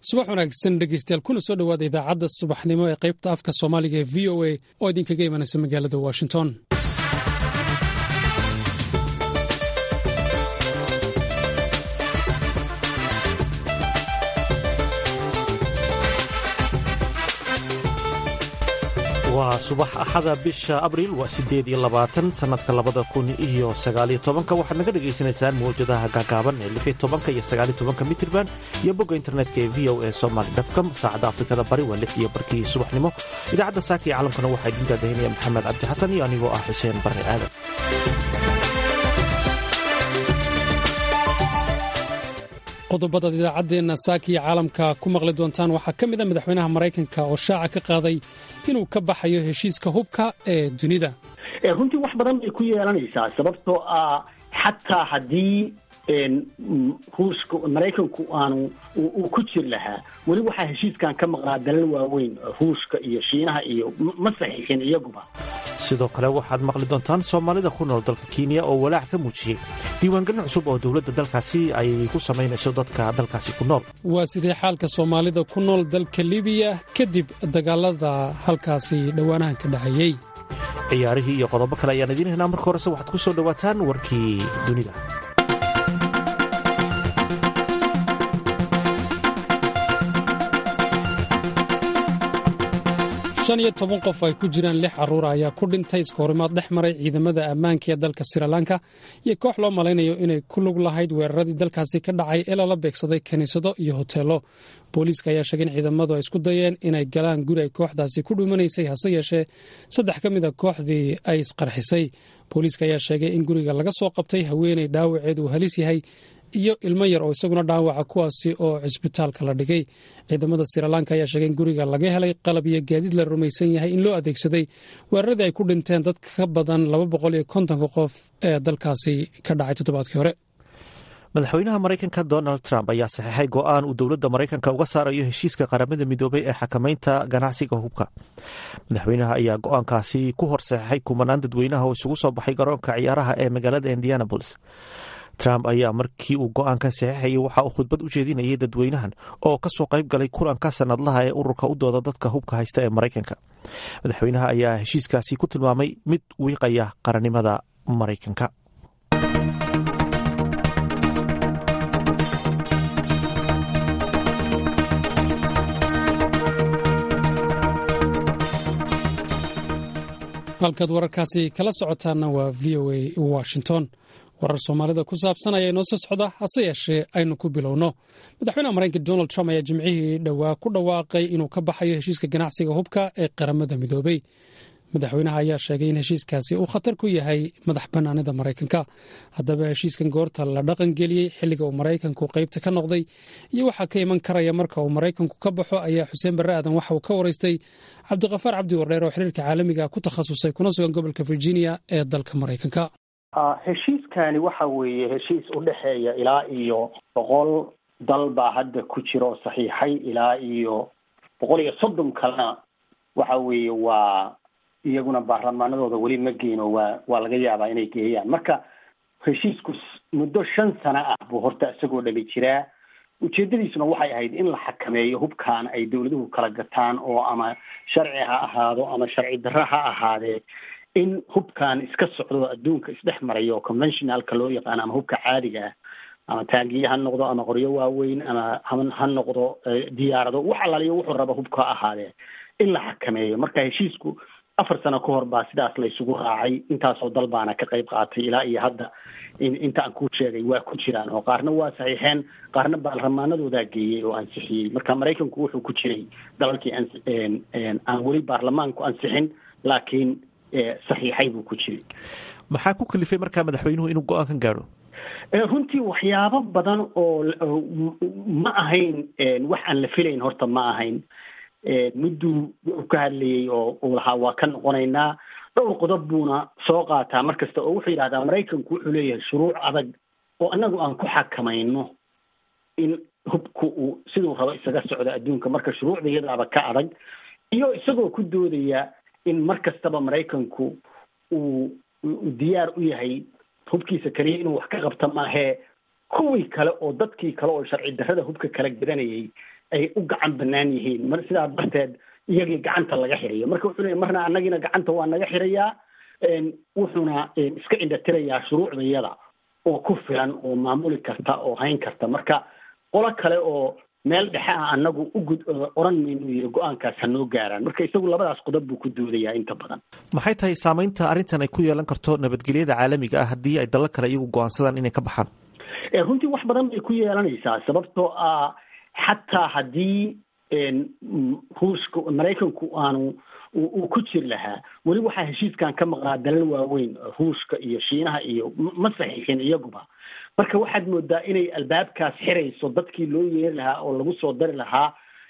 subax wanaagsan dhegeystayaal kuna soo dhawaada idaacadda subaxnimo ee qaybta afka Soomaaliga ee VOA oo idinkaga imanaysa magaalada Washington. waa subax axada bisha abriil waa 8 sanadka 2019 waxaad naga dhagaysanaysaan mawjadaha gaagaaban ee 16 iyo 19 mitirban iyo bogga internetka ee voasomali.com saacadda afrikada bari waa 6:00 subaxnimo. idaacadda saaka ee caalamkana waxaa idin daadahinaya maxamed cabdi xasan iyo anigoo ah xuseen barre aadan. qodobada idaacaddeena saaka iyo caalamka ku maqli doontaan waxaa ka mid ah madaxweynaha Mareykanka oo shaaca ka qaaday inuu ka baxayo heshiiska hubka ee dunida. runtii wax badan bay ku yeelanaysaa sababtoo ah xataa haddii ruushka Mareykanku uu ku jir lahaa weli waxaa heshiiskan ka maqnaa dalal waaweyn ruushka iyo Shiinaha iyo ma saxiixin iyaguba. sidoo kale waxaad maqli doontaan Soomaalida ku nool dalka Kenya oo walaac ka muujiyay diiwaangelin cusub oo dawladda dalkaasi ay ku samaynayso dadka dalkaasi ku nool. waa sidee xaalka Soomaalida ku nool dalka Liibiya kadib dagaalada halkaasi dhawaanahan ka dhacayay. ciyaarihii iyo qodobo kale ayaan idiin haynaa. marka horese waxaad ku soo dhawaataan warkii dunida. 15 qof ay ku jiraan 6 caruur ayaa ku dhintay iskoorimaad dhex maray ciidamada ammaanka ee dalka Sri Lanka iyo koox loo malaynayo inay ku lug lahayd weeraradii dalkaasi ka dhacay ee la beegsaday kaniisado iyo hoteelo. booliiska ayaa sheegay in ciidamadu ay isku dayeen inay galaan guri ay kooxdaasi ku dhumanaysay hase yeeshee 3 ka mid ah kooxdii ay isqarxisay. booliiska ayaa sheegay in guriga laga soo qabtay haweeney dhaawaceedu halis yahay iyo ilmo yar oo isaguna dhaawaca kuwaasi oo cisbitaalka la dhigay. ciidamada Sri Lanka ayaa sheegay in guriga laga helay qalab iyo gaadiid la rumaysan yahay in loo adeegsaday weeraradii ay ku dhinteen dad ka badan 250 qof ee dalkaasi ka dhacay toddobaadkii hore. madaxweynaha Mareykanka Donald Trump ayaa saxiixay go'aan uu dawladda Mareykanka uga saarayo heshiiska qaramada midoobay ee xakamaynta ganacsiga hubka. madaxweynaha ayaa go'aankaasi ku hor saxiixay kumanaan dadweynaha oo isugu soo baxay garoonka ciyaaraha ee magaalada Indianapolis. Trump ayaa markii uu go'aankan saxiixayay waxa uu khudbad u jeedinayay dadweynahan oo ka soo qayb galay kulanka sanadlaha ee ururka u dooda dadka hubka haysta ee Mareykanka. madaxweynaha ayaa heshiiskaasi ku tilmaamay mid wiiqaya qarannimada Mareykanka. halkaad wararkaasi kala socotaana waa VOA Washington. warar Soomaalida ku saabsan ayaa inoo soo socda hase yeeshee aynu ku bilowno. madaxweynaha Mareykanka Donald Trump ayaa jimcihii ku dhawaaqay inuu ka baxayo heshiiska ganacsiga hubka ee qaramada midoobay. madaxweynaha ayaa sheegay in heshiiskaasi uu khatar ku yahay madax bannaanida Mareykanka. haddaba heshiiskan goorta la dhaqan geliyey xilliga uu Mareykanku qaybta ka noqday iyo waxa ka iman karaya marka uu Mareykanku ka baxo ayaa Xuseen Barre Aadan waxa uu ka waraystay Cabdiqafaar Cabdi Wardheer oo xiriirka caalamiga ku takhasusay kuna sugan gobolka Virginia ee dalka Mareykanka. heshiiskani waxa weeye heshiis u dhexeeya ilaa iyo 100 dal baa hadda ku jiro saxiixay ilaa iyo 130 kalena waxa weeye waa iyaguna baarlamaanadooda weli ma geeno waa laga yaabaa inay geeyaan. marka heshiisku muddo 5 sano ah buu horta isagoo dhali jiraa. ujeedadiisuna waxay ahayd in la xakameeyo hubkaan ay dawladuhu kala gataan oo ama sharci ha ahaado ama sharci darro ha ahaadee in hubkaan iska socdo adduunka isdhex marayo conventionalka loo yaqaan ama hubka caadiga ah ama taangiye ha noqdo ama qoryo waaweyn ama ha noqdo diyaarado wax alaaliyo wuxuu raba hubka ahaadee in la xakameeyo. marka heshiisku 4 sano ka hor baa sidaas la isugu raacay. intaasoo dal baana ka qayb qaatay ilaa iyo hadda inta aan ku sheegay waa ku jiraan oo qaarna waa saxiixeen qaarna baarlamaanadoodaa geeyey oo ansixiyey. marka Mareykanku wuxuu ku jiray dalalkii aan weli baarlamaanku ansixin laakiin saxiixay buu ku jiray. maxaa ku kalifay markaa madaxweynuhu inuu go'aankan gaadho? runtii waxyaabo badan oo ma ahayn wax aan la filayn horta ma ahayn. mudduu ka hadlayay oo uu lahaa waa ka noqonaynaa. dhowr qodob buuna soo qaataa markasta oo wuxuu yidhahdaa Mareykanku wuxuu leeyahay shuruuc adag oo annagu aan ku xakamayno in hubku uu siduu rabo isaga socdo adduunka. marka shuruucda iyadaaba ka adag iyo isagoo ku doodaya in markastaba Mareykanku uu diyaar u yahay hubkiisa kaliya inuu wax ka qabto maahee kuwii kale oo dadkii kale oo sharci darrada hubka kala garanayay ay u gacan banaan yihiin mar sidaa darteed iyagii gacanta laga xirayo marka wuxuu leeyahay marna annagina gacanta waa naga xirayaa wuxuuna iska indhatirayaa shuruucdayada oo ku filan oo maamuli karta oo hayn karta marka qolo kale oo meel dhexe ah annagu oran maynu yiri go-aankaas ha noo gaaraan marka isagu labadaas qodob buu ku doodayaa inta badan maxay tahay saamaynta arrintan ay ku yeelan karto nabadgelyada caalamiga ah haddii ay dalal kale iyagu go-aansadaan inay ka baxaan runtii wax badan bay ku yeelanaysaa sababtoo ah xataa haddii ruushka maraykanku uu ku jiri lahaa weli waxaa heshiiskan ka maqnaa dalal waaweyn ruushka iyo shiinaha iyo ma saxiixin iyaguba marka waxaad moodaa inay albaabkaas xirayso dadkii loo yeeri lahaa oo lagu soo dari lahaa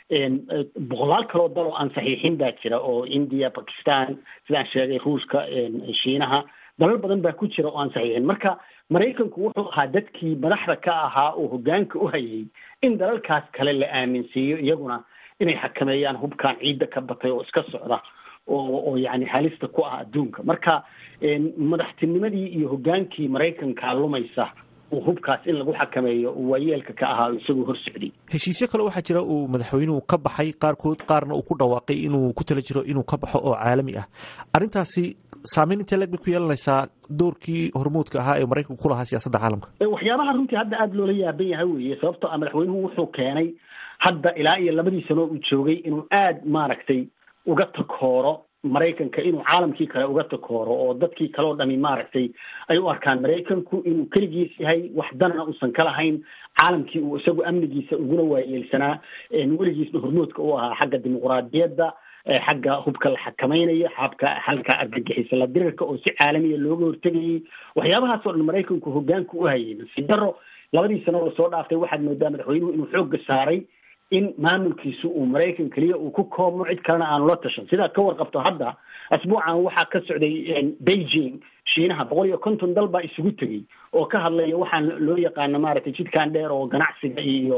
boqolaal kaloo dal oo aan saxiixin baa jira oo India, Pakistan sidaan sheegay ruushka shiinaha dalal badan baa ku jira oo aan saxiixin marka maraykanku wuxuu ahaa dadkii madaxda ka ahaa oo hoggaanka u hayay in dalalkaas kale la aaminsiiyo iyaguna inay xakameeyaan hubkaan ciidda ka batay oo iska socda oo yani halista ku ah adduunka marka madaxtinimadii iyo hoggaankii maraykanka lumaysa hubkaas in lagu xakameeyo waayeelka ka ahaa isagoo hor socday heshiisyo kale waxaa jira uu madaxweynuhu ka baxay qaarna uu ku dhawaaqay inuu ku tala jiro inuu ka baxo oo caalami ah arrintaasi saameyn intee leeg bay ku yeelanaysaa doorkii hormuudka ahaa ee maraykanku ku lahaa siyaasadda caalamka waxyaabaha runtii hadda aada loola yaaban yahay weeye sababtoo ah madaxweynuhu wuxuu keenay hadda ilaa iyo 2 sano uu joogay inuu aad maaragtay uga takooro maraykanka inuu caalamkii kale uga takooro oo dadkii kale oo dhami maaragtay ay u arkaan maraykanku inuu keligiis yahay wax danana uusan ka lahayn caalamkii uu isagu amnigiisa uguna waayeelsanaa weligiisna hormoodka u ahaa xagga dimuqraadiyadda xagga hubka la xakamaynayo xalka argagixisa la dirirka oo si caalamiya looga hortegayay waxyaabahaas oo dhan maraykanku hoggaanku u hayay si daro 2 sano oo soo dhaaftay waxaad moodaa madaxweynuhu inuu xoogga saaray in maamulkiisu uu maraykan keliya uu ku koobmo cid kalena aanu la tashan sidaad ka warqabto hadda asbuucan waxaa ka socday Beijing shiinaha 150 dal baa isugu tegay oo ka hadlaya waxaan loo yaqaano maaragtay jidkaan dheer oo ganacsiga iyo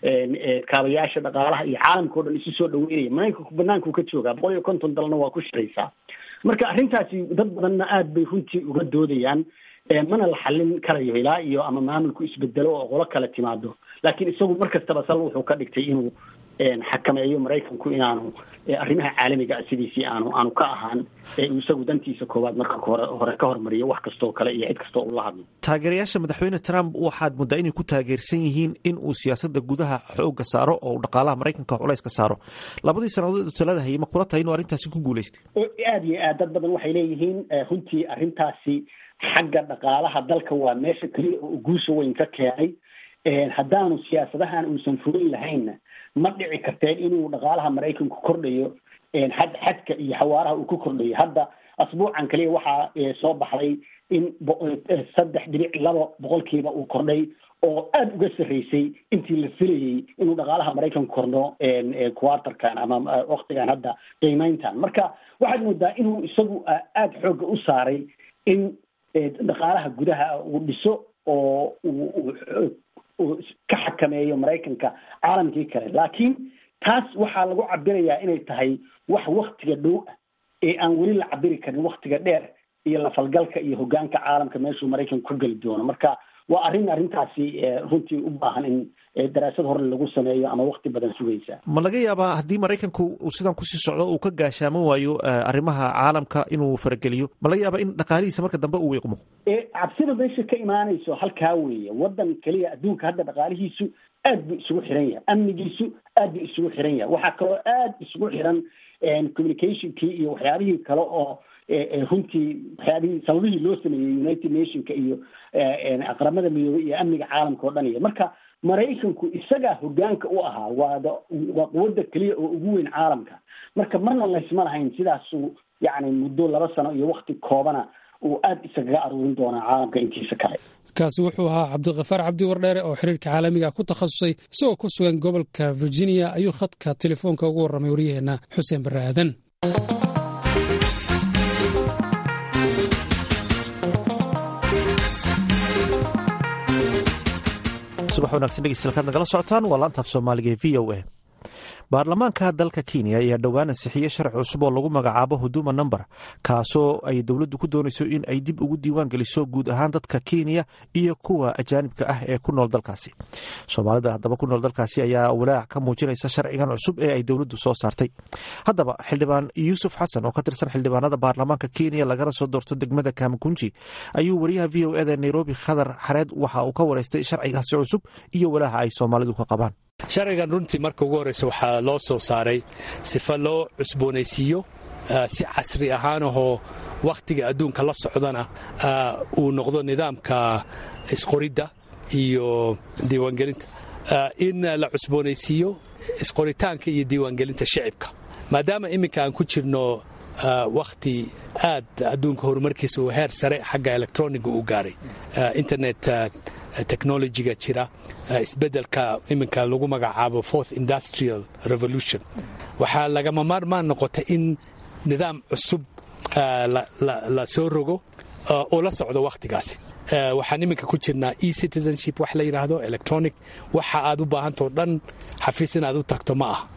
kaabayaasha dhaqaalaha iyo caalamka oo dhan isu soo dhaweynaya maraykanku banaanku ka joogaa 150 dalna waa ku shiraysaa marka arrintaasi dad badanna aad bay runtii uga doodayaan mana la xallin karayo ilaa iyo ama maamulku isbedelo oo qolo kale timaado laakiin isagu markastaba sal wuxuu ka dhigtay inuu xakameeyo maraykanku inaanu arrimaha caalamiga sidiisii aanu ka ahaan isagu dantiisa koowaad marka hore ka hormariyo wax kastoo kale iyo cid kastoo uu la hadlo taageerayaasha madaxweyne Trump waxaad muddaa inay ku taageersan yihiin in uu siyaasadda gudaha xoogga saaro oo dhaqaalaha maraykanka culayska saaro 2 sanadood talada hayay ma kula tahay inuu arrintaasi ku guuleystay aad iyo aad dad badan waxay leeyihiin runtii arrintaasi xagga dhaqaalaha dalka waa meesha keliya oo guusha weyn ka keenay haddaanu siyaasadahan uusan fulin lahaynna ma dhici karteen inuu dhaqaalaha maraykanku kordhayo xadka iyo xawaaraha uu ku kordhayo hadda asbuucan kaliya waxaa soo baxday in 3.2% uu kordhay oo aada uga sarreysay intii la filayay inuu dhaqaalaha maraykanku kordho quartarkan ama waktigan hadda qiimeyntan marka waxaad moodaa inuu isagu aada xoogga u saaray in dhaqaalaha gudaha uu dhiso oo uu ka xakameeyo maraykanka caalamkii kale laakiin taas waxaa lagu cabirayaa inay tahay wax waktiga dhow ah ee aan weli la cabiri karin waktiga dheer iyo la falgalka iyo hoggaanka caalamka meeshuu maraykanku ka geli doono marka waa arrintaasi runtii u baahan in daraasad hore lagu sameeyo ama wakti badan sugaysa ma laga yaabaa haddii maraykanku uu sidan kusii socdo uu ka gaashaaman waayo arrimaha caalamka inuu farageliyo ma laga yaabaa in dhaqaalihiisa marka dambe uu wiiqmo cabsida meesha ka imaanayso halkaa weeye waddan keliya adduunka hadda dhaqaalihiisu aad buu isugu xiran yahay amnigiisu aad buu isugu xiran yahay waxaa kaloo aad isugu xiran communicationkii iyo waxyaabihii kale oo runtii waxyaabihii sababihii loo sameeyey United Nationka iyo aqramada midoobay iyo amniga caalamka oo dhan iyo marka maraykanku isagaa hoggaanka u ahaa waa quwadda keliya oo ugu weyn caalamka marka marna laysma lahayn sidaasuu yacni muddo 2 sano iyo wakti koobana uu aada isagaga aruurin doonaa caalamka intiisa kale kaasi wuxuu ahaa cabdiqafaar cabdi wardheere oo xiriirka caalamiga ku takhasusay isagoo ku sugan gobolka Virginia ayuu khadka telefoonka ugu warramay waryaheena Xuseen Barre Aadan subax wanaagsan dhegeystayaal nagala socotaan waa laanta af Soomaaliga ee VOA baarlamaanka dalka kenya ayaa dhowaan ansixiyey sharci cusub oo lagu magacaabo huduma number kaasoo ay dowladdu ku doonayso in ay dib ugu diiwaan geliso guud ahaan dadka kenya iyo kuwa ajaanibka ah ee ku nool dalkaasi. soomaalida haddaba ku nool dalkaasi ayaa walaac ka muujinaysa sharcigan cusub ee ay dowladdu soo saartay. haddaba xildhibaan yuusuf xasan oo ka tirsan xildhibaanada baarlamaanka kenya lagana soo doorto degmada kamakunji ayuu wariyaha v o eda nairobi khadar xareed waxa uu ka wareystay sharcigaasi cusub iyo walaaca ay soomaalidu ka qabaan. sharcigan runtii marka ugu horreysa waxaa loo soo saaray sifa loo cusboonaysiiyo si casri ahaanahoo wakhtiga adduunka la socdana uu noqdo nidaamka isqoridda iyo diiwaangelinta, in la cusboonaysiiyo isqoritaanka iyo diiwaangelinta shicibka, maadaama iminka aan ku jirno wakhti aad adduunka horumarkiisa uu heer sare xagga elektroniga u gaaray, internet technologyga jira, isbeddelka iminka lagu magacaabo fourth industrial revolution, waxaa lagama maarmaan noqota in nidaam cusub la soo rogo oo la socdo wakhtigaasi. waxaan iminka ku jirnaa e-citizenship wax la yidhaahdo electronic, waxa aad u baahantao dhan xafiis inaad u tagto ma ah,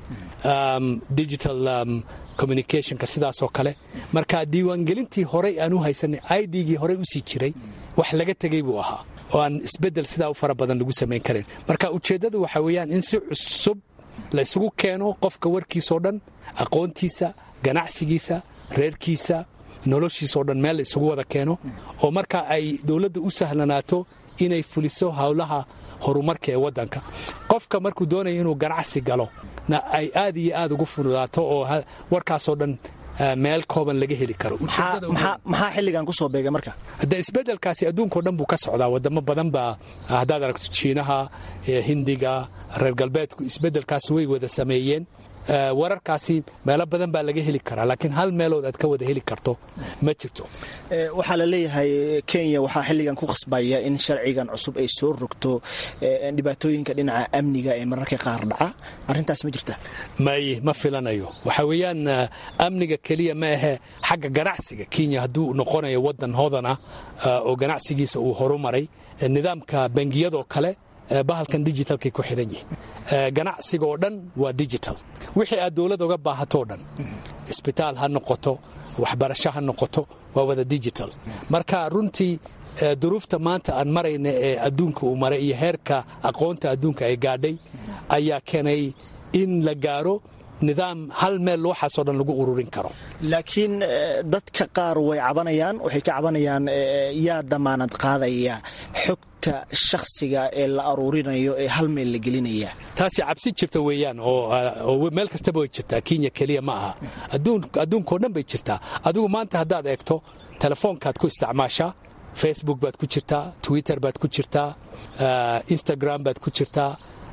digital communicationka sidaasoo kale. marka diiwaangelintii horey aan u haysanay idgii horey u sii jiray wax laga tegey buu ahaa oo aan isbeddel sidaa u fara badan lagu samayn karin. marka ujeeddadu waxaa weeyaan in si cusub la isugu keeno qofka warkiisoo dhan, aqoontiisa, ganacsigiisa, reerkiisa, noloshiisoo dhan meel la isugu wada keeno, oo marka ay dowladda u sahlanaato inay fuliso howlaha horumarka ee waddanka. qofka markuu doonaya inuu ganacsi galo na ay aad iyo aad ugu fududaato oo warkaasoo dhan meel kooban laga heli karo. maxaa xilligan ku soo beegay marka? hadda isbeddelkaasi adduunkao dhan buu ka socdaa. wadamo badan baa haddaad aragto jiinaha, hindiga, reer galbeedku isbeddelkaasi way wada sameeyeen. wararkaasi meelo badan baa laga heli karaa, laakiin hal meelood aad ka wada heli karto ma jirto. waxaa la leeyahay kenya waxaa xilligan ku qasbaya in sharcigan cusub ay soo rogto dhibaatooyinka dhinaca amniga ee mararka qaar dhaca. arrintaas ma jirta? ma filanayo. waxaa weeyaan amniga keliya ma ahe, xagga ganacsiga kenya hadduu noqonayo waddan hodan ah oo ganacsigiisa uu horumaray, nidaamka bangiyadoo kale bahalkan digitalkay ku xidhan yihin. ganacsiga oo dhan waa digital. wixii aad dowladda uga baahatoo dhan, isbitaal ha noqoto, waxbarasho ha noqoto, waa wada digital. marka runtii duruufta maanta aan marayna ee adduunka uu maray iyo heerka aqoonta adduunka ay gaadhay ayaa keenay in la gaaro nidaam hal meel waxaasoo dhan lagu ururin karo. laakiin dadka qaar way cabanayaan, waxay ka cabanayaan yaa damaanad qaadaya xogta shakhsiga ee la aruurinayo ee hal meel la gelinaya. taasi cabsi jirta weeyaan oo meel kastaba way jirtaa, kenya keliya ma aha, adduunkao dhan bay jirtaa. adigu maanta haddaad eegto telefoonkaad ku isticmaashaa, facebook baad ku jirtaa, twitter baad ku jirtaa, instagram baad ku jirtaa,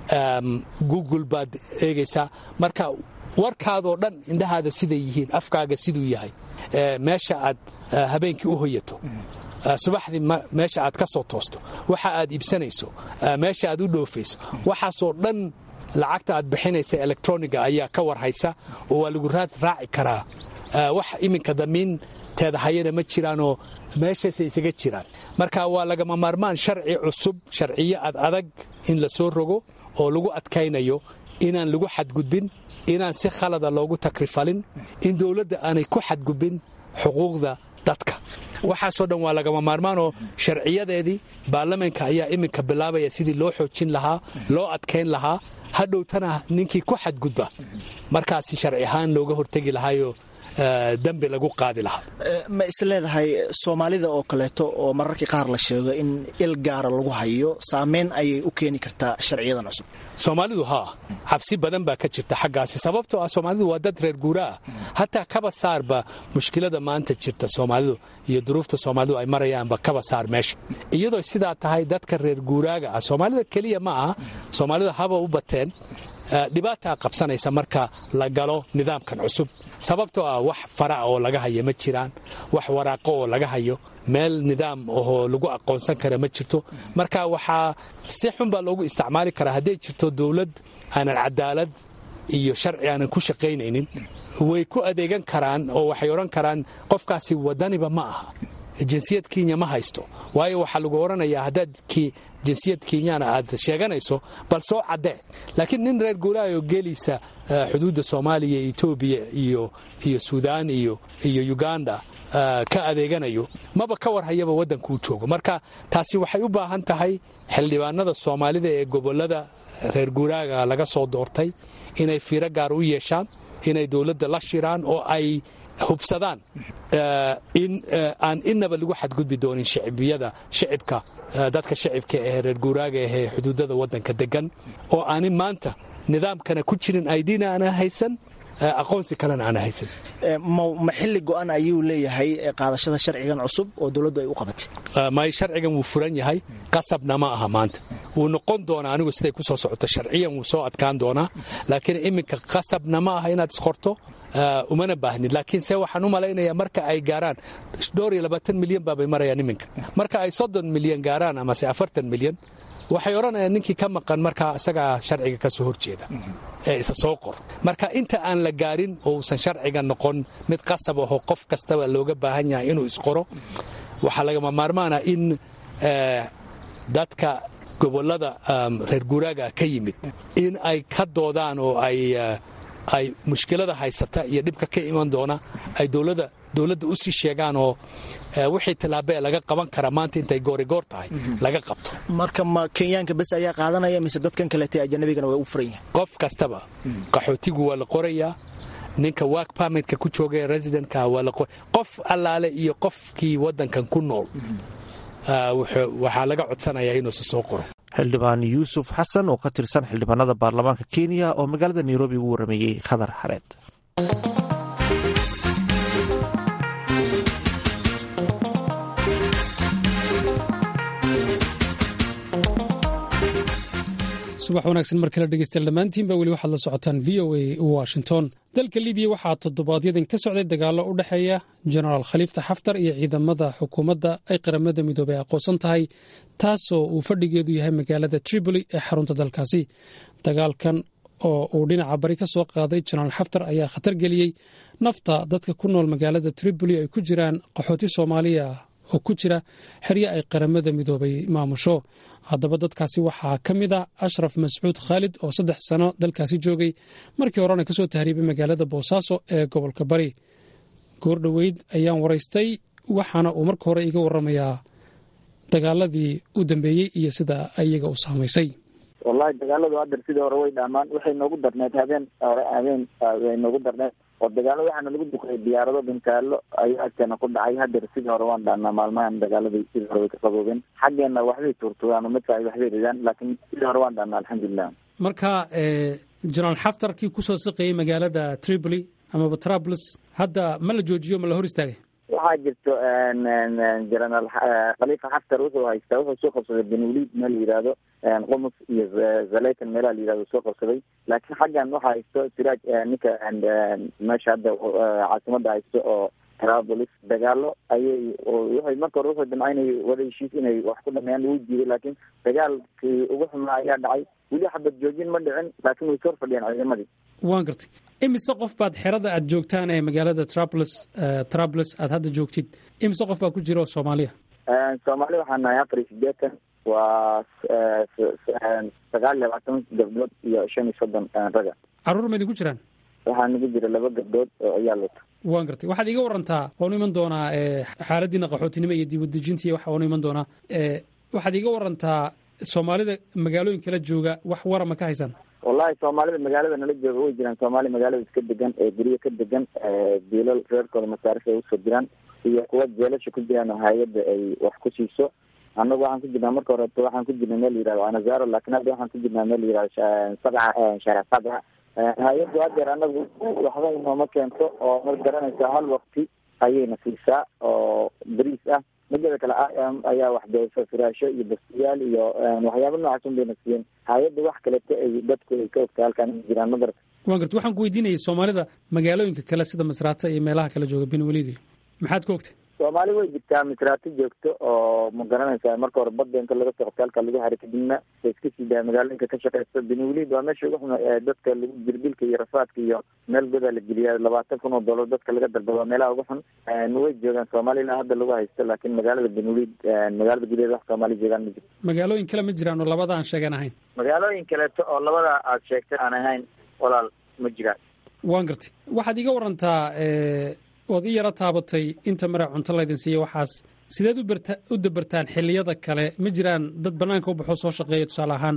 google baad eegaysaa. marka warkaadoo dhan indhahaada siday yihiin, afkaaga siduu yahay, meesha aad habeenkii u hoyato, subaxdii meesha aad ka soo toosto, waxa aad iibsanayso, meesha aad u dhoofayso, waxaasoo dhan lacagta aad bixinaysa electroniga ayaa ka warhaysa oo waa lagu raaci karaa. wax iminka damiinteeda hayana ma jiraanoo meeshaasay isaga jiraan. marka waa lagama maarmaan sharci cusub, sharciyo adag in la soo rogo oo lagu adkaynayo inaan lagu xadgudbin, inaan si khalada loogu takrifalin, in dowladda aanay ku xadgudbin xuquuqda dadka. waxaasoo dhan waa lagama maarmaanoo sharciyadeedii baarlamaanka ayaa iminka bilaabaya sidii loo xoojin lahaa, loo adkayn lahaa, hadhowtana ninkii ku xadgudba markaasi sharci ahaan looga hortegi lahaayo dambi lagu qaadi lahaa. ma is leedahay soomaalida oo kaleeto oo mararkii qaar la sheego in il gaara lagu hayo saameyn ayay u keeni kartaa sharciyadan cusub? soomaalidu cabsi badan baa ka jirta xaggaasi, sababtoo ah soomaalidu waa dad reer guuraa ah. hataa kaba saarba mushkilada maanta jirta soomaalidu iyo duruufta soomaalidu ay marayaanba kaba saar meesha. iyadoo sidaa tahay dadka reer guuraaga ah, soomaalida keliya ma aha, soomaalida haba u bateen, dhibaataa qabsanaysa marka la galo nidaamkan cusub, sababtoo ah wax fara oo laga hayo ma jiraan, wax waraaqo oo laga hayo, meel nidaam oo lagu aqoonsan kara ma jirto. marka waxaa si xun baa loogu isticmaali karaa hadday jirto dowlad aanan cadaalad iyo sharci aanan ku shaqaynaynin, way ku adeegan karaan oo waxay odhan karaan qofkaasi wadaniba ma aha, jinsiyad kenya ma haysto, waayo waxaa lagu odhanayaa haddaad jinsiyad kenyana aad sheeganayso bal soo caddee. laakiin nin reer guuraayo gelaysa xuduudda soomaaliya, etoobiya iyo suudaan iyo uganda ka adeeganayo maba ka war hayaba waddankuu joogo. marka taasi waxay u baahan tahay xildhibaanada soomaalida ee gobollada reer guuraaga laga soo doortay inay fiiro gaar u yeeshaan, inay dowladda la shiraan oo ay hubsadaan in aan inaba lagu xadgudbi doonin shicibka dadka shicibka ee reer guuraaga ahee xuduudada waddanka degan, oo aanin maanta nidaamkana ku jirin aidina aana haysan, aqoonsi kalena aana haysan. ma xilli go'an ayuu leeyahay qaadashada sharcigan cusub oo dowladdu ay u qabatay? may sharcigan wuu furan yahay, qasabna ma aha maanta. wuu noqon doonaa, anigu siday ku soo socoto sharciyan wuu soo adkaan doonaa, laakiin iminka qasabna ma aha inaad isqorto, umana baahnid. laakiin se waxaan u malaynayaa marka ay gaaraan 22 milyan baabay marayaan iminka, marka ay 30 milyan gaaraan amase 40 milyan waxay odhanayaan ninkii ka maqan markaa isagaa sharciga ka soo horjeeda ee isa soo qor. marka inta aan la gaarin oo uusan sharciga noqon mid qasab ahoo qof kastaba looga baahan yahay inuu isqoro, waxaa lagama maarmaana in dadka gobollada reer guuraaga ka yimid in ay ka doodaan oo ay mushkilada haysata iyo dhibka ka iman doona ay dowladda u sii sheegaan oo wixii tallaabee laga qaban kara maanta intay goorigoor tahay laga qabto. marka ma kenyaanka bes ayaa qaadanaya mise dadkan kaleete ajanabigana way u furan yihiin? qof kastaba. qaxootigu waa la qorayaa, ninka work permitka ku jooga ee residentka waa la qof allaale iyo qofkii waddankan ku nool waxaa laga codsanayaa inuusa soo qoro. xildhibaan yuusuf xasan oo ka tirsan xildhibaanada baarlamaanka kenya oo magaalada nairobi ugu warameeyey khadar xareed. subax wanaagsan mar kale dhegeystayaal dhammaantiinba weli waxaad la socotaan v o a washington. dalka libiya waxaa toddobaadyadin ka socday dagaallo u dhexeeya jenaraal khaliifta xaftar iyo ciidamada xukuumadda ay qaramada midoobay aqoonsan tahay, taasoo uu fadhigeedu yahay magaalada tripoli ee xarunta dalkaasi. dagaalkan oo uu dhinaca bari ka soo qaaday jenaraal xaftar ayaa khatar geliyey nafta dadka ku nool magaalada tripoli ay ku jiraan qaxooti soomaaliya oo ku jira xeryo ay qaramada midoobay maamusho. haddaba dadkaasi waxaa ka mid a ashraf mascuud khaalid oo 3 sano dalkaasi joogay, markii horena ka soo tahriibay magaalada boosaaso ee gobolka bari. goor dhoweyd ayaan waraystay, waxaana uu marka hore iga warramayaa dagaaladii u dambeeyey iyo sida ayaga u saamaysay. wallahi dagaaladu hadda sidii hore way dhaamaan. waxay noogu darneed habeen way noogu darneed oo dagaalo waxaana lagu duqay diyaarado bintaalo ayaa agteena ku dhacay. haddeer sidii hore waan dhaanaa, maalmahan dagaaladii sidii hore way ka qaboobeen. xaggeena waxbay tuurtugaan oo midka ay waxbay ridaan, laakiin sidii hore waan dhaanaa alxamdulilah. marka jenaraal xaftar kii kusoo siqayay magaalada tripoli amaba Trablus hadda ma la joojiyo, ma la hor istaagay? waxaa jirto jenaraal khaliifa xaftar wuxuu soo qabsaday benwaliid meel la yidhaahdo, qumus iyo zalaytan meelaha la yidhahdo soo qabsaday. laakiin xaggan waxaa haysto siraaj ninka meesha hadda caasimada haysto oo Trablus dagaalo ayay waxay marka hore wuxuu damcaynay wada heshiis inay wax ku dhameeyaan lagu jiiday, laakiin dagaalkii ugu xumaa ayaa dhacay. weli xabad joojin ma dhicin, laakiin way soo fadhiyaan ciidamadii. waan gartay. imise qof baad xerada aad joogtaan ee magaalada Trablus aad hadda joogtid, imise qof baa ku jira oo Soomaaliya? Soomaali waxaan nahay 480, waa 29 gabdhood iyo 35 raga. caruur ma idinku jiraan? waxaa nagu jira 2 gabdhood oo ciyaal wata. waan gartay. waxaad iga warantaa, waanu iman doonaa xaaladiina qaxootinimo iyo dib u dejinta iyo waxa waanu iman doonaa. waxaad iga warantaa Soomaalida magaalooyin kala jooga wax warama ka haysan? wallahi Soomaalida magaalada nala jooga way jiraan. Soomaali magaalada iska degan ee guryo ka degan, biilal reerkooda masaarif ay usoo jiraan, iyo kuwa jeelasha ku jiraan oo hay-adda ay wax ku siiso. annagu waxaan ku jirnaa marka horeeto waxaan ku jirnay meel la yihahdo anazaro, laakiin hadda waxaan ku jirnaa meel la yihahdo sharac sabca. hay-addu haddeer annagu waxba inooma keento oo ma garanaysaa hal waqti ayayna siisaa oo bariis ah. midada kale ayaa wax beesa firaasho iyo bastiyaal iyo waxyaaba noocaas un bayna siiyeen. hay-adda wax kaleto ay dadku ay ka ogtaa halkaan jiraan magarata. waan garta. waxaan ku weydiinayay Soomaalida magaalooyinka kale sida Masraata iyo meelaha kale jooga Benwaliid maxaad ka ogtay? soomaali way jirtaa misraati joogto oo ma garanaysaa marka hore badda inta laga soo qabta halka lagu haray kadibna iska sii daa magaalooyinka ka shaqeysta benuweliid waa meesha ugu xun dadka lagu jirdilka iyo rafaadka iyo meel godaa la geliyaa $20,000 dadka laga dalbado meelaha ugu xun way joogaan soomaalina hadda lagu haysto laakiin magaalada benuweliid magaalada gudaheeda wax soomaali joogaan ma jirto magaalooyin kale ma jiraan oo labada aan sheegan ahayn magaalooyin kaleeto oo labada aad sheegtay aan ahayn walaal ma jiraan waan gartay waxaad iga warantaa ood i yaro taabatay inta mare cunto laydin siiya waxaas sideed u dabartaan xilliyada kale ma jiraan dad banaanka u baxoo soo shaqeeya tusaale ahaan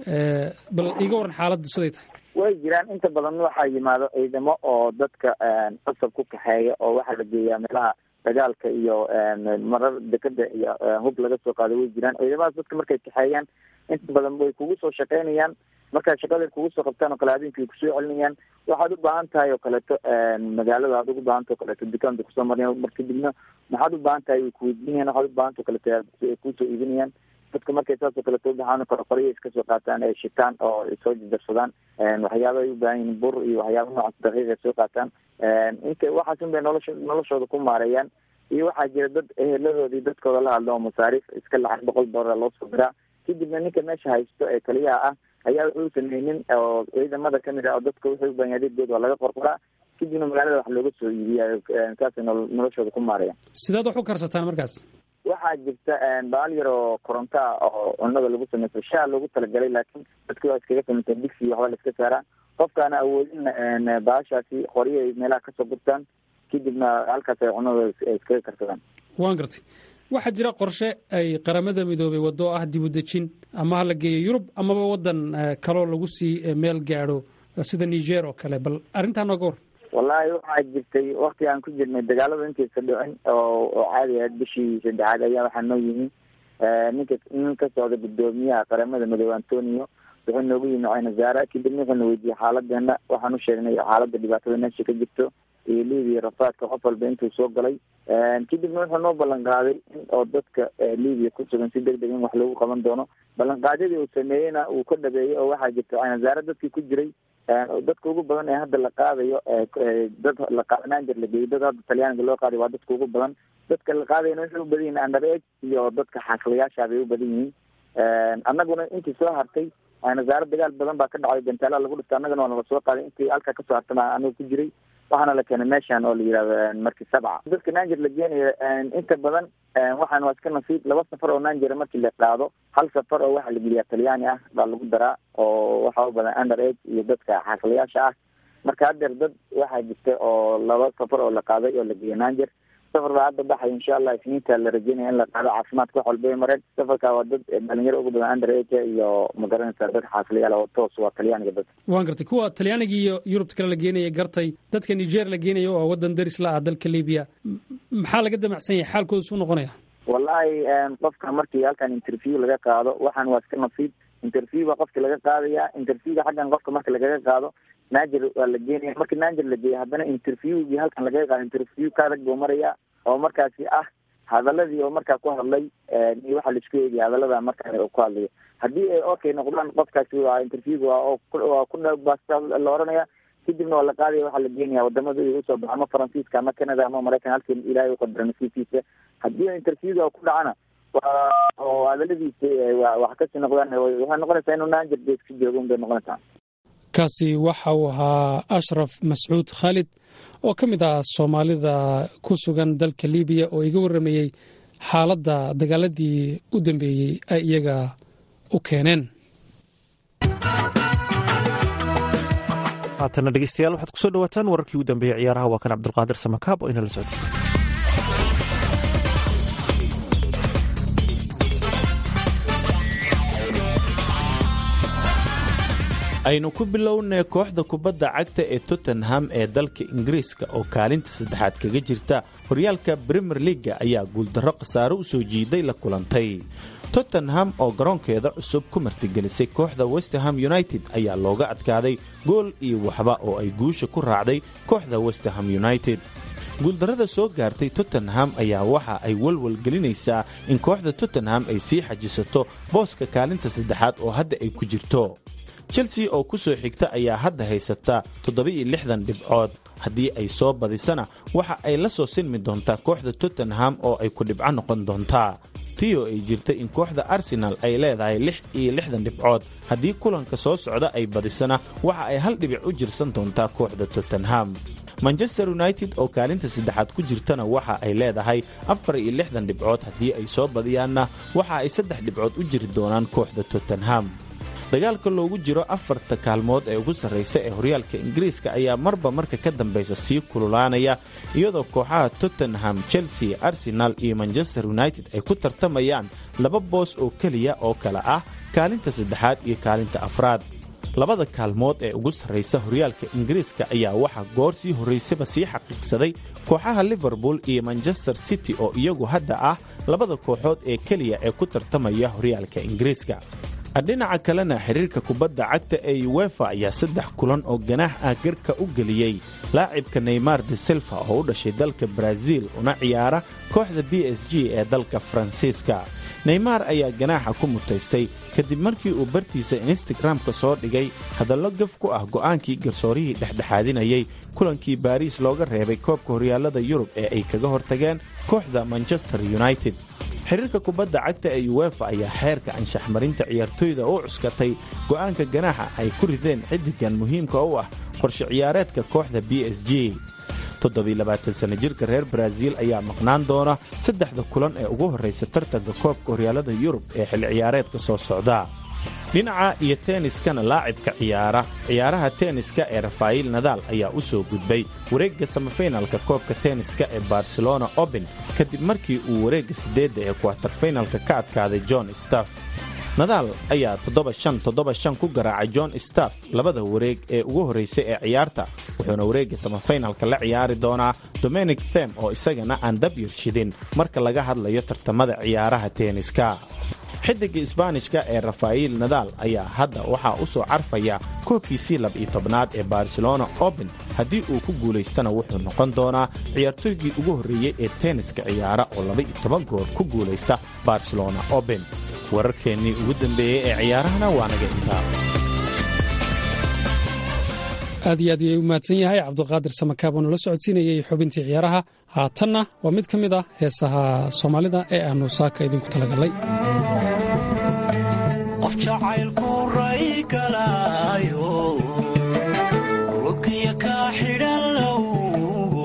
bal iga waran xaaladda siday tahay way jiraan inta badan waxaa yimaado ciidamo oo dadka qasab ku kaxeeya oo waxaa la geeyaa meelaha dagaalka iyo marar dekada iyo hub laga soo qaado way jiraan ciidamadaas dadka markay kaxeeyaan inta badan way kugu soo shaqeynayaan markaa shaqada kugu soo qabtaan oo kale habeenkii kusoo celinayaan waxaad u baahan tahay oo kaleeto magaalada aad ugu baahanta o kaleeto dukaanka kusoo maryan mar kadibna maxaad u baahan tahay way kuweydiinayaan waxaad u baahanta o kaleeto kusoo iibinayaan dadka markay saas oo kaleeto ubaxaan karo qoryo iska soo qaataan ay shitaan oo soo jajarsadaan waxyaaba ay u baahan yihiin bur iyo waxyaaba noocaas daqiiq ay soo qaataan inta waxaas un bay noloshooda ku maareeyaan iyo waxaa jira dad eheladooda iyo dadkooda la hadlo oo masaariif iska lacag $100 loo soo diraa kadibna ninka meesha haysto ee kaliyaha ah ayaa wuxuu sameynin oo ciidamada kamid ah oo dadka wuxuu u baahan yahay adeegood waa laga qorqoraa kadibna magaalada wax looga soo iibiya saasay noloshooda ku maareeyaan sidaad wax u karsataan markaas waxaa jirta baal yar oo koronto ah oo cunada lagu sameysto shaa loogu talagalay laakiin dadki waa iskaga samaysta digsi waxba la iska saaraa qofkaana awoodin baashaasi qoryo ay meelaha kasoo gurtaan kadibna halkaas ay cunada iskaga karsadaan waan gartay waxaa jira qorshe ay qaramada midoobay waddo ah dib u dejin ama ha la geeyo yurub amaba waddan kaloo lagu sii meel gaadho sida niger oo kale bal arrintaa nooga war wallahi waxaa jirtay wakti aan ku jirnay dagaalada intaysa dhicin oo caadi ahayd bishii 3 ayaa waxaa noo yihiin nin ka socda gudoomiyaha qaramada midoobe Antonio wuxuu noogu yimi Caynazaara kadibna wuxuuna weydiiyey xaaladeena waxaan u sheegnay xaaladda dhibaatada meesha ka jirto iyo liibiya rafaadka qof walba intuu soo galay kadibna wuxuu noo ballan qaaday oo dadka liibiya ku sugan si degdeg in wax lagu qaban doono ballanqaadyadii uu sameeyeyna uu ka dhabeeyey oo waxaa jirta Caynazaara dadkii ku jiray dadka ugu badan ee hadda la qaadayo dad la qaadanaanjir la geeyey dad hadda talyaaniga loo qaaday waa dadka ugu badan dadka la qaadayna waxay u badan yihiin underage iyo dadka xaqilayaasha bay u badan yihiin annaguna intii soo hartay Caynazaara dagaal badan baa ka dhacay gantaala lagu dhistay annagana waa nala soo qaaday intii halkaa kasoo hartana anigu ku jiray waxaana la keenay meeshan oo la yihahdo markii 7 dadka naanjir la geenayo inta badan waxaan waa iska nasiib 2 safar oo naanjir markii la qaado hal safar oo waxa la geliyaa talyaani ah baa lagu daraa oo waxa u badan underage iyo dadka xaqilayaasha ah marka haddeer dad waxaa jirta oo 2 safar oo la qaaday oo la geeyay naanjir safar baa hadda baxay insha Allah isniinta la rajeynaya in la qaado caafimaadka wax walba ay mareen safarka waa dad dhalinyaro ugu badan underage iyo magaranaysa dad xaasilayaal oo toos waa talyaaniga dad waan gartay kuwa talyaaniga iyo yurubta kale la geenaya gartay dadka Niger la geenayo oo wadan daris la ah dalka Liibiya maxaa laga damacsan yahay xaalkooda soo noqonaya wallahi qofka markii halkan interview laga qaado waxaan waa iska nasiib interview ba qofka laga qaadaya interviewga xaggan qofka marka laga qaado naajir waa la geenaya markii naajir la geeyo haddana interviewgii halkan laga qaado interview kaadag buu maraya oo markaasi ah hadaladii oo markaa ku hadlay iyo waxa la isku eegay hadalada markaa ku hadlayo haddii ay okay noqdaan qofkaasi waa interviewga waa ku dhawaasta la oranaya kadibna waa la qaadaya waxaa la geenaya wadamada ay usoo baxo ama Faransiiska ama Canada ama Mareykan halkii ilaahay u qadaro nasiibkiisa haddii interviewga ku dhacana oo hadaladiisa wax ka sii noqdaan waxay noqonaysaa inuu naanjir deeska joogo un bay noqonaysaa kaasi waxa uu ahaa Ashraf Mascuud Khalid oo ka mid ah Soomaalida ku sugan dalka Liibiya oo iga waramayay xaaladda dagaaladii u dambeeyay ay iyaga u keeneen haatana dhegeystayaal waxaad kusoo dhawaataan wararkii u dambeeyay ciyaaraha waa kan Cabdulqaadir Samakaab oo inala socodsiin aynu ku bilownay kooxda kubadda cagta ee Tottenham ee dalka Ingiriiska oo kaalinta 3aad kaga jirta horyaalka Premier League ayaa guuldarro khasaaro u soo jiiday la kulantay Tottenham oo garoonkeeda cusub ku martigelisay kooxda West Ham United ayaa looga adkaaday gool iyo waxba oo ay guusha ku raacday kooxda West Ham United guuldarrada soo gaartay Tottenham ayaa waxa ay walwal gelinaysaa in kooxda Tottenham ay sii xajisato booska kaalinta 3aad oo hadda ay ku jirto Chelsea oo ku soo xigta ayaa hadda haysata 67 dhibcood haddii ay soo badisana waxa ay la soo sinmi doontaa kooxda Tottenham oo ay ku dhibco noqon doontaa. tiyo ay jirta in kooxda Arsenal ay leedahay 66 dhibcood, haddii kulanka soo socda ay badisana waxa ay 1 dhibic u jirsan doontaa kooxda Tottenham. Manchester United oo kaalinta saddexaad ku jirtana waxa ay leedahay 64 dhibcood, haddii ay soo badiyaanna waxa ay 3 dhibcood u jiri doonaan kooxda Tottenham. dagaalka loogu jiro 4 kaalmood ee ugu sarreysa ee horyaalka Ingiriiska ayaa marba marka ka dambaysa sii kululaanaya, iyadoo kooxaha Tottenham, Chelsea, Arsenal iyo Manchester United ay ku tartamayaan 2 boos oo kaliya oo kala ah kaalinta saddexaad iyo kaalinta afraad. labada kaalmood ee ugu sarreysa horyaalka Ingiriiska ayaa waxa goor sii horeysaba sii xaqiiqsaday kooxaha Liverpool iyo Manchester City oo iyagu hadda ah labada kooxood ee kaliya ee ku tartamaya horyaalka Ingiriiska. dhinaca kalena xiriirka kubadda cagta ee UEFA ayaa 3 kulan oo ganaax ah garka u geliyay laacibka Neymar de Silva oo u dhashay dalka Brazil una ciyaara kooxda PSG ee dalka Faransiiska. Neymar ayaa ganaaxa ku mutaystay kadib markii uu bartiisa Instagram-ka soo dhigay hadallo gaf ku ah go'aankii garsoorihii dhexdhexaadinayay kulankii Paris looga reebay koobka horyaalada Yurub ee ay kaga hortageen kooxda Manchester United. xiriirka kubadda cagta ee UEFA ayaa xeerka anshax marinta ciyaartoyda u cuskatay go'aanka ganaaxa ay ku rideen xidigan muhiimka u ah qorshe ciyaareedka kooxda PSG. 27 sano jirka reer Brazil ayaa maqnaan doona 3 kulan ee ugu horeysa tartanka koobka horyaalada Yurub ee xilli ciyaareedka soo socda. dhinaca iyo tenniskana laacibka ciyaaraha tenniska ee Rafael Nadal ayaa u soo gudbay wareegga semifinalka koobka tenniska ee Barcelona Open kadib markii uu wareegga 8 ee quarterfinalka ka adkaaday John Staff. Nadal ayaa 7-5 ku garaacay John Staff labada wareeg ee ugu horeysay ee ciyaarta, wuxuuna wareegga semifinalka la ciyaari doonaa Dominic Thiem oo isagana aan dab yarshidin marka laga hadlayo tartamada ciyaaraha tenniska. xidiga Isbaanishka ee Rafael Nadal ayaa hadda waxaa u soo carfaya koobkiisii 12aad ee Barcelona Open, haddii uu ku guulaystana wuxuu noqon doonaa ciyaartoygii ugu horreeyey ee tenniska ciyaara oo 12 goor ku guulaysta Barcelona Open. wararkeennii ugu dambeeyey ee ciyaarahana waa naga intaa. aad iyo aad ayuu u mahadsan yahay cabdiqaadir samakaab oo nala socodsiinayay xubintii ciyaaraha. haatanna waa mid ka mid ah heesaha Soomaalida ee aanu saaka idinku talagalay. qof jacaylku ray galaayo luqiya ka xidhan lowgo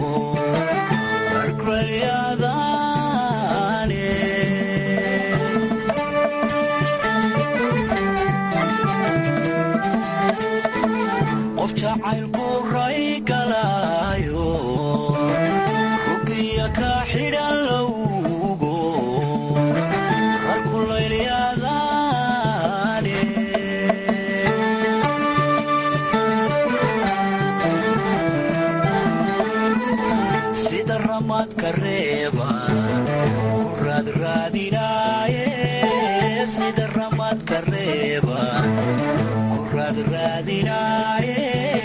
barkrayadaane qof jacaylku ray galaayo luqiya ka xidhan lowgo barkrayadaane sida ramadka reeba ku raadraadinaaye sida ramadka reeba ku raadraadinaaye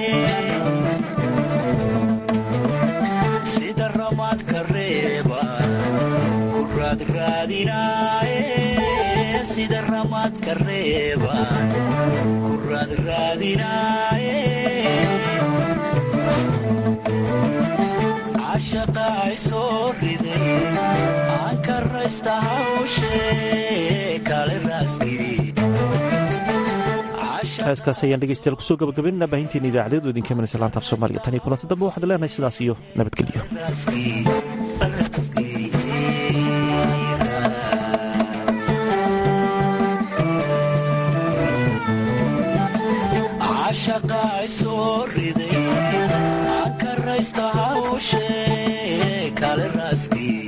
sida ramadka reeba ku raadraadinaaye sida ramadka reeba ku raadraadinaaye cashaqa ay soo riday aan ka raysta hawshee kale raaskii. heeskaas ayaan dhegeystayaal kusoo gabagabaynana baahinteena idaacadeedu idinka imanaysa laanta af Soomaaliga. tan iyo kulanti dambe waxaad leenahay sidaas iyo nabadgelyo. cashaqa ay soo riday aan ka raysta hawshee kale raaskii.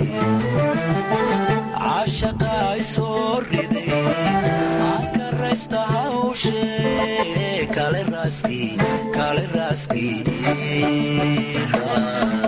cashaqa ay soo riday aan ka raysta hawshee kale raaskii.